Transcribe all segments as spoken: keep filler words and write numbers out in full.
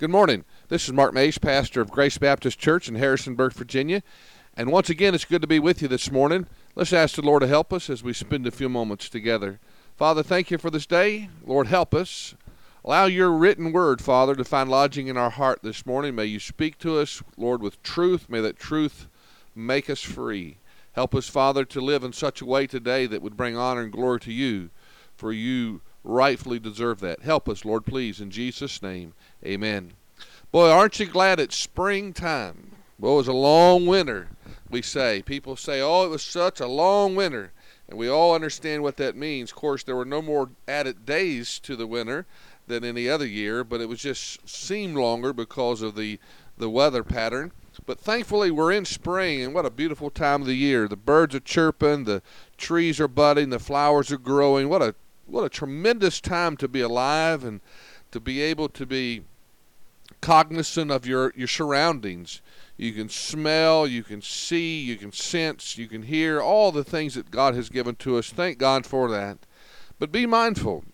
Good morning. This is Mark Mace, pastor of Grace Baptist Church in Harrisonburg, Virginia. And once again, it's good to be with you this morning. Let's ask the Lord to help us as we spend a few moments together. Father, thank you for this day. Lord, help us. Allow your written word, Father, to find lodging in our heart this morning. May you speak to us, Lord, with truth. May that truth make us free. Help us, Father, to live in such a way today that would bring honor and glory to you, for you rightfully deserve that. Help us, Lord, please, in Jesus' name. Amen. Boy, aren't you glad it's springtime? Well, it was a long winter, we say. People say, oh, it was such a long winter. And we all understand what that means. Of course, there were no more added days to the winter than any other year, but it was just seemed longer because of the, the weather pattern. But thankfully, we're in spring, and what a beautiful time of the year. The birds are chirping, the trees are budding, the flowers are growing. What a what a tremendous time to be alive and to be able to be cognizant of your, your surroundings. You can smell, you can see, you can sense, you can hear all the things that God has given to us. Thank God for that. But be mindful.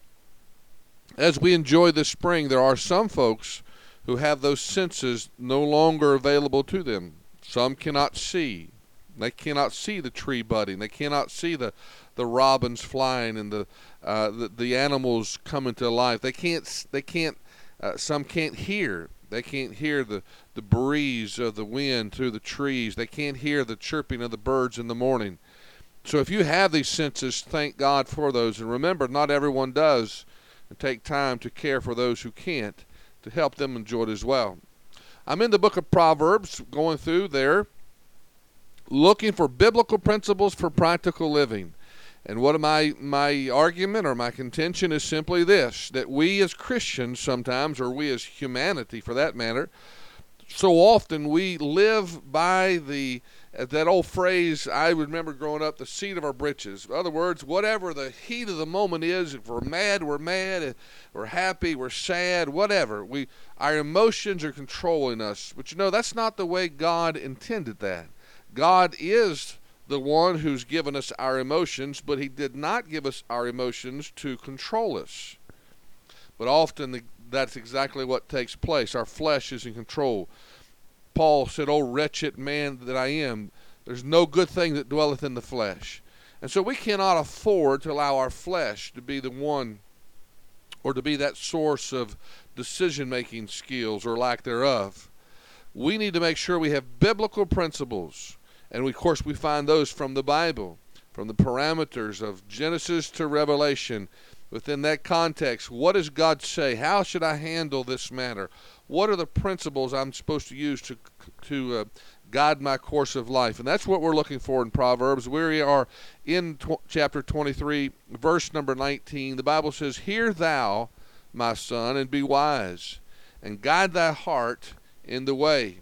As we enjoy this spring, there are some folks who have those senses no longer available to them. Some cannot see. They cannot see the tree budding. They cannot see the, the robins flying and the, uh, the the animals coming to life. They can't. They can't. Uh, some can't hear. They can't hear the, the breeze of the wind through the trees. They can't hear the chirping of the birds in the morning. So if you have these senses, thank God for those. And remember, not everyone does. And take time to care for those who can't, to help them enjoy it as well. I'm in the book of Proverbs, going through there, looking for biblical principles for practical living. And what my my argument or my contention is simply this, that we as Christians sometimes, or we as humanity for that matter, so often we live by the that old phrase I remember growing up, the seat of our britches. In other words, whatever the heat of the moment is, if we're mad, we're mad, if we're happy, we're sad, whatever. We our emotions are controlling us. But you know, that's not the way God intended that. God is the one who's given us our emotions, but he did not give us our emotions to control us. But often the, that's exactly what takes place. Our flesh is in control. Paul said, "O wretched man that I am, there's no good thing that dwelleth in the flesh." And so we cannot afford to allow our flesh to be the one, or to be that source of decision-making skills or lack thereof. We need to make sure we have biblical principles. And we, of course, we find those from the Bible, from the parameters of Genesis to Revelation. Within that context, what does God say? How should I handle this matter? What are the principles I'm supposed to use to to uh, guide my course of life? And that's what we're looking for in Proverbs. We are in tw- chapter twenty-three, verse number nineteen. The Bible says, "Hear thou, my son, and be wise, and guide thy heart in the way.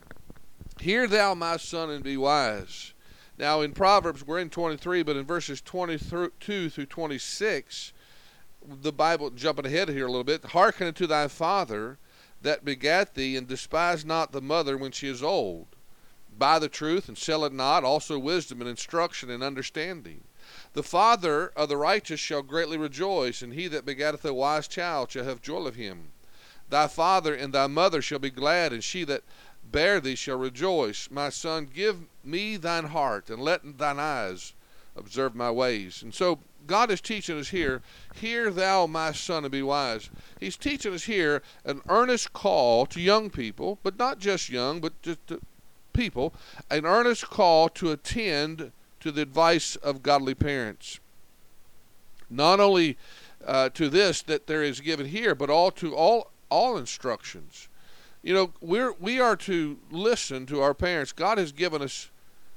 Hear thou, my son, and be wise." Now in Proverbs, we're in twenty-three, but in verses twenty-two through twenty-six, the Bible, jumping ahead here a little bit, "Hearken unto thy father that begat thee, and despise not the mother when she is old. Buy the truth, and sell it not, also wisdom and instruction and understanding. The father of the righteous shall greatly rejoice, and he that begetteth a wise child shall have joy of him. Thy father and thy mother shall be glad, and she that bear thee shall rejoice. My son, give me thine heart, and let thine eyes observe my ways." And so God is teaching us here, "Hear thou, my son, and be wise." He's teaching us here an earnest call to young people, but not just young, but just to people, an earnest call to attend to the advice of godly parents. Not only uh, to this that there is given here, but all to all all instructions. You know, we're we are to listen to our parents. God has given us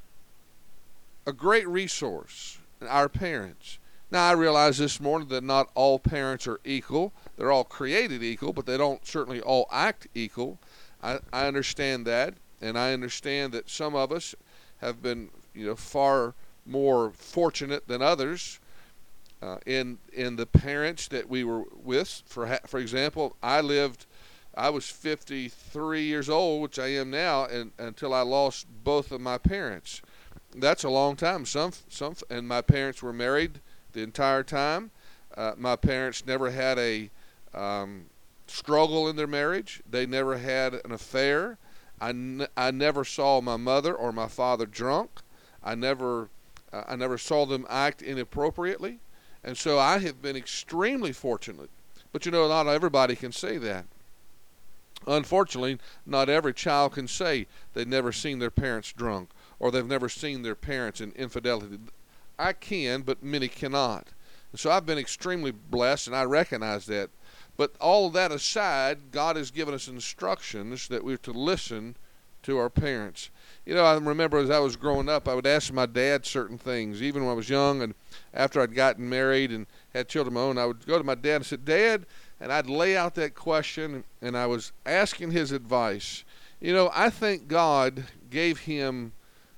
a great resource, our parents. Now, I realize this morning that not all parents are equal. They're all created equal, but they don't certainly all act equal. I, I understand that, and I understand that some of us have been, you know, far more fortunate than others uh, in in the parents that we were with. For ha- for example, I lived. I was fifty-three years old, which I am now, and until I lost both of my parents. That's a long time. Some, some, and my parents were married the entire time. Uh, my parents never had a um, struggle in their marriage. They never had an affair. I, n- I never saw my mother or my father drunk. I never uh, I never saw them act inappropriately. And so I have been extremely fortunate. But you know, not everybody can say that. Unfortunately, not every child can say they've never seen their parents drunk or they've never seen their parents in infidelity. I can, but many cannot. And so I've been extremely blessed, and I recognize that. But all of that aside, God has given us instructions that we're to listen to our parents. You know, I remember as I was growing up, I would ask my dad certain things, even when I was young, and after I'd gotten married and had children of my own, I would go to my dad and say, Dad, and I'd lay out that question, and I was asking his advice. You know, I think God gave him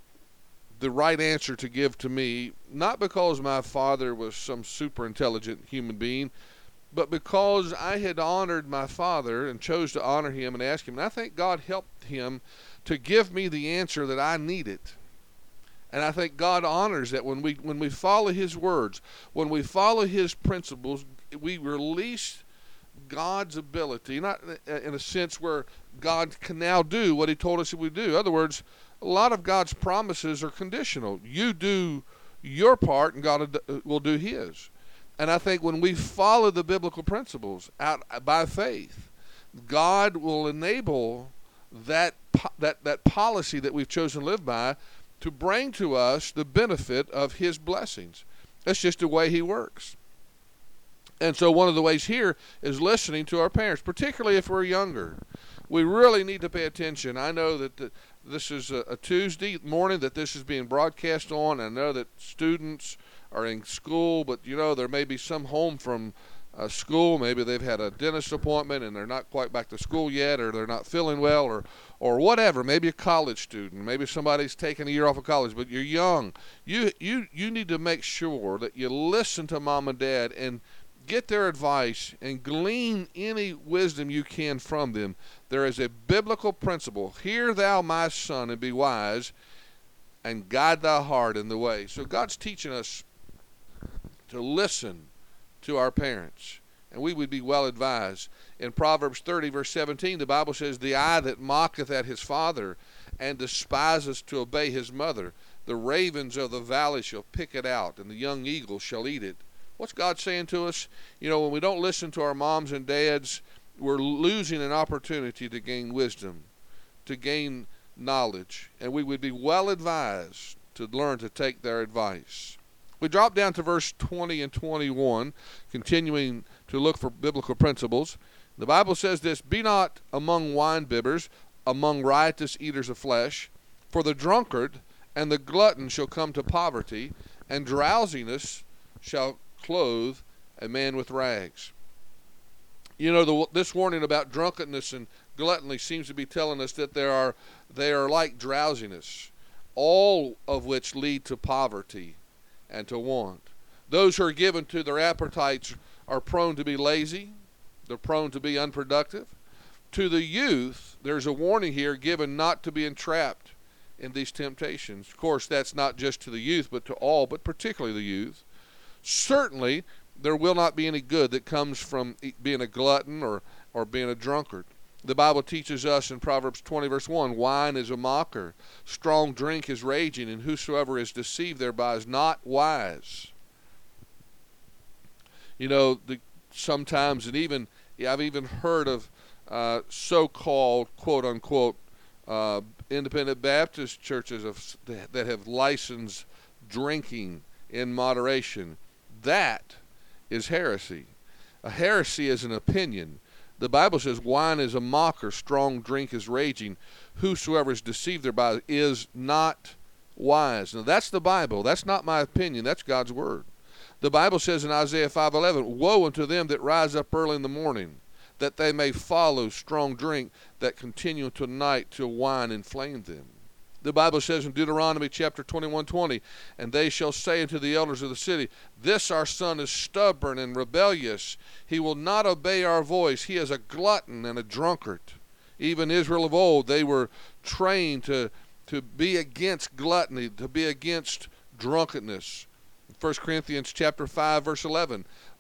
the right answer to give to me, not because my father was some super intelligent human being, but because I had honored my father and chose to honor him and ask him. And I think God helped him to give me the answer that I needed. And I think God honors that when we when we follow his words, when we follow his principles, we release God's ability, not in a sense where God can now do what he told us he would do. In other words, a lot of God's promises are conditional. You do your part and God will do his. And I think when we follow the biblical principles out by faith, God will enable that that that policy that we've chosen to live by to bring to us the benefit of his blessings. That's just the way he works. And so one of the ways here is listening to our parents, particularly if we're younger. We really need to pay attention. I know that the, this is a, a Tuesday morning that this is being broadcast on. I know that students are in school, but you know, there may be some home from uh, school. Maybe they've had a dentist appointment and they're not quite back to school yet, or they're not feeling well, or or whatever. Maybe a college student. Maybe somebody's taking a year off of college, but you're young. You you you need to make sure that you listen to mom and dad and get their advice and glean any wisdom you can from them. There is a biblical principle. Hear thou, my son, and be wise, and guide thy heart in the way. So God's teaching us to listen to our parents, and we would be well advised. In Proverbs thirty, verse seventeen, the Bible says, the eye that mocketh at his father and despiseth to obey his mother, the ravens of the valley shall pick it out, and the young eagle shall eat it. What's God saying to us? You know, when we don't listen to our moms and dads, we're losing an opportunity to gain wisdom, to gain knowledge, and we would be well advised to learn to take their advice. We drop down to verse twenty and twenty-one, continuing to look for biblical principles. The Bible says this, be not among winebibbers, among riotous eaters of flesh, for the drunkard and the glutton shall come to poverty, and drowsiness shall clothe a man with rags. You know, the, this warning about drunkenness and gluttony seems to be telling us that there are they are like drowsiness, all of which lead to poverty and to want. Those who are given to their appetites are prone to be lazy. They're prone to be unproductive. To the youth, there's a warning here given not to be entrapped in these temptations. Of course, that's not just to the youth, but to all, but particularly the youth. Certainly, there will not be any good that comes from being a glutton or, or being a drunkard. The Bible teaches us in Proverbs twenty, verse one, wine is a mocker, strong drink is raging, and whosoever is deceived thereby is not wise. You know, the, sometimes, and even, yeah, I've even heard of uh, so-called, quote-unquote, uh, independent Baptist churches of, that have licensed drinking in moderation. That is heresy. A heresy is an opinion. The Bible says wine is a mocker, strong drink is raging. Whosoever is deceived thereby is not wise. Now that's the Bible. That's not my opinion. That's God's word. The Bible says in Isaiah five eleven, woe unto them that rise up early in the morning, that they may follow strong drink, that continue until night till wine inflame them. The Bible says in Deuteronomy chapter twenty-one twenty, and they shall say unto the elders of the city, this our son is stubborn and rebellious. He will not obey our voice. He is a glutton and a drunkard. Even Israel of old, they were trained to, to be against gluttony, to be against drunkenness. First Corinthians chapter five verse eleven,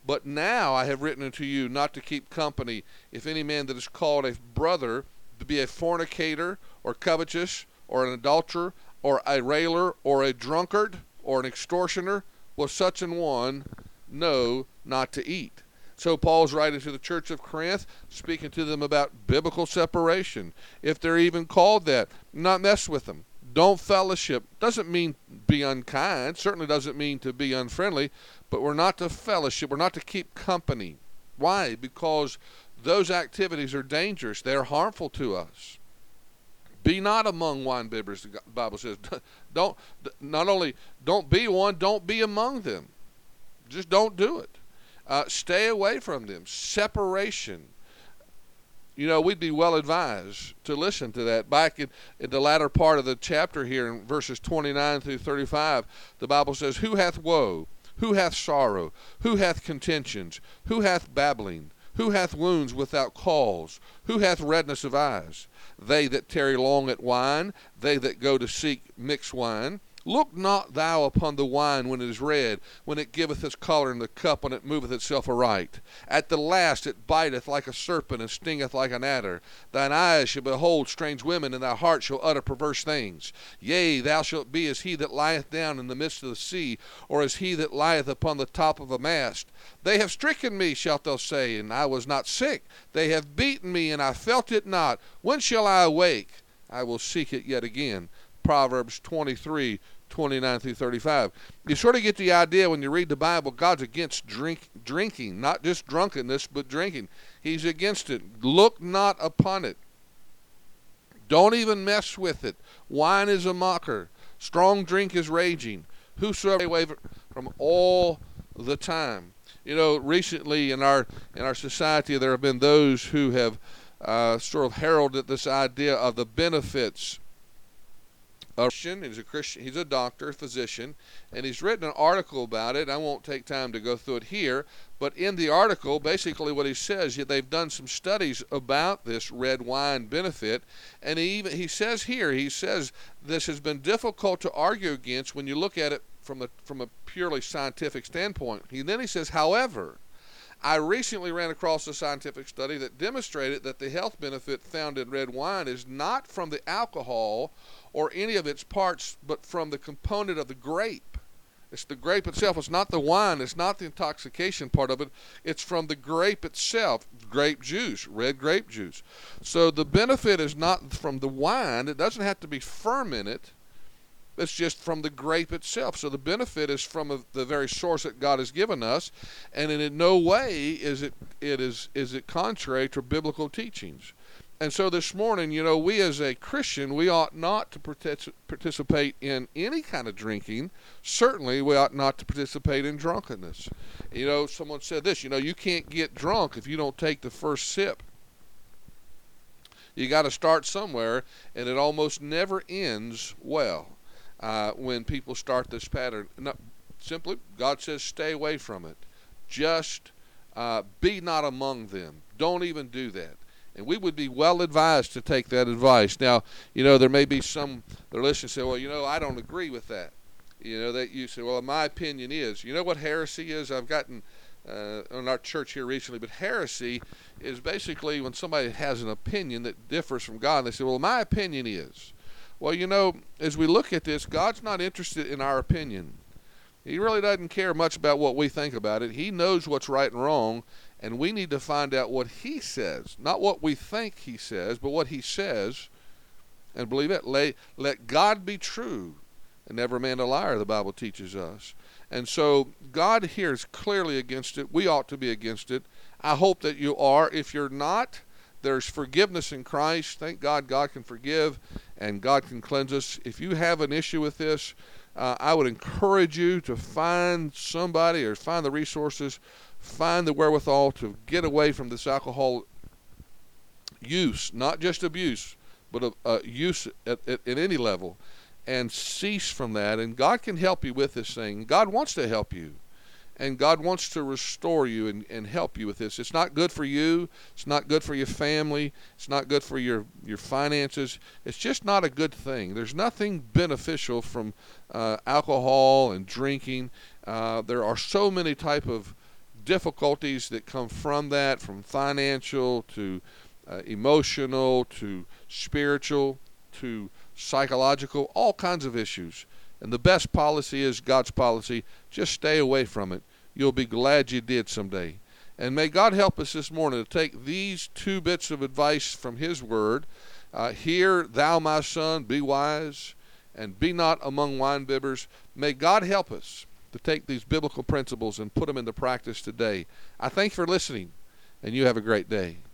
But now I have written unto you not to keep company, if any man that is called a brother to be a fornicator, or covetous, or an adulterer, or a railer, or a drunkard, or an extortioner, with such an one know not to eat. So Paul's writing to the church of Corinth, speaking to them about biblical separation. If they're even called that, not mess with them. Don't fellowship. Doesn't mean be unkind. Certainly doesn't mean to be unfriendly. But we're not to fellowship. We're not to keep company. Why? Because those activities are dangerous. They're harmful to us. Be not among winebibbers, the Bible says. Don't, not only don't be one, don't be among them. Just don't do it. Uh, stay away from them. Separation. You know, we'd be well advised to listen to that. Back in, in the latter part of the chapter here in verses twenty-nine through thirty-five, the Bible says, who hath woe? Who hath sorrow? Who hath contentions? Who hath babbling? Who hath wounds without cause? Who hath redness of eyes? They that tarry long at wine, they that go to seek mixed wine. Look not thou upon the wine when it is red, when it giveth its color, and the cup when it moveth itself aright. At the last it biteth like a serpent, and stingeth like an adder. Thine eyes shall behold strange women, and thy heart shall utter perverse things. Yea, thou shalt be as he that lieth down in the midst of the sea, or as he that lieth upon the top of a mast. They have stricken me, shalt thou say, and I was not sick. They have beaten me, and I felt it not. When shall I awake? I will seek it yet again. Proverbs twenty-three, twenty-nine through thirty-five. You sort of get the idea when you read the Bible, God's against drink, drinking, not just drunkenness, but drinking. He's against it. Look not upon it. Don't even mess with it. Wine is a mocker. Strong drink is raging. Whosoever away from all the time. You know, recently in our in our society, there have been those who have uh, sort of heralded this idea of the benefits. A Christian, he's a Christian, he's a doctor, physician, and he's written an article about it. I won't take time to go through it here, but in the article, basically what he says, they've done some studies about this red wine benefit, and he even he says here, he says this has been difficult to argue against when you look at it from the from a purely scientific standpoint. He then he says, however, I recently ran across a scientific study that demonstrated that the health benefit found in red wine is not from the alcohol or any of its parts, but from the component of the grape. It's the grape itself. It's not the wine. It's not the intoxication part of it. It's from the grape itself, grape juice, red grape juice. So the benefit is not from the wine. It doesn't have to be fermented. It's just from the grape itself. So the benefit is from a, the very source that God has given us, and in no way is it it is is it contrary to biblical teachings. And so this morning, you know, we as a Christian, we ought not to partic- participate in any kind of drinking. Certainly, we ought not to participate in drunkenness. You know, someone said this, you know, you can't get drunk if you don't take the first sip. You got to start somewhere, and it almost never ends well uh, when people start this pattern. Not, simply, God says stay away from it. Just uh, be not among them. Don't even do that. And we would be well advised to take that advice. Now, you know, there may be some that are listening and say, well, you know, I don't agree with that. You know, that you say, well, my opinion is. You know what heresy is? I've gotten uh, on our church here recently, but heresy is basically when somebody has an opinion that differs from God, and they say, well, my opinion is. Well, you know, as we look at this, God's not interested in our opinion. He really doesn't care much about what we think about it. He knows what's right and wrong, and we need to find out what he says. Not what we think he says, but what he says, and believe it. Let, let God be true, and never man a liar, the Bible teaches us. And so God here is clearly against it. We ought to be against it. I hope that you are. If you're not, there's forgiveness in Christ. Thank God God can forgive, and God can cleanse us. If you have an issue with this, Uh, I would encourage you to find somebody or find the resources, find the wherewithal to get away from this alcohol use, not just abuse, but uh, uh, use at, at, at any level, and cease from that. And God can help you with this thing. God wants to help you, and God wants to restore you and, and help you with this. It's not good for you. It's not good for your family. It's not good for your, your finances. It's just not a good thing. There's nothing beneficial from uh, alcohol and drinking. Uh, there are so many type of difficulties that come from that, from financial to uh, emotional to spiritual to psychological, all kinds of issues. And the best policy is God's policy. Just stay away from it. You'll be glad you did someday. And may God help us this morning to take these two bits of advice from His Word. Uh, Hear, thou my son, be wise, and be not among winebibbers. May God help us to take these biblical principles and put them into practice today. I thank you for listening, and you have a great day.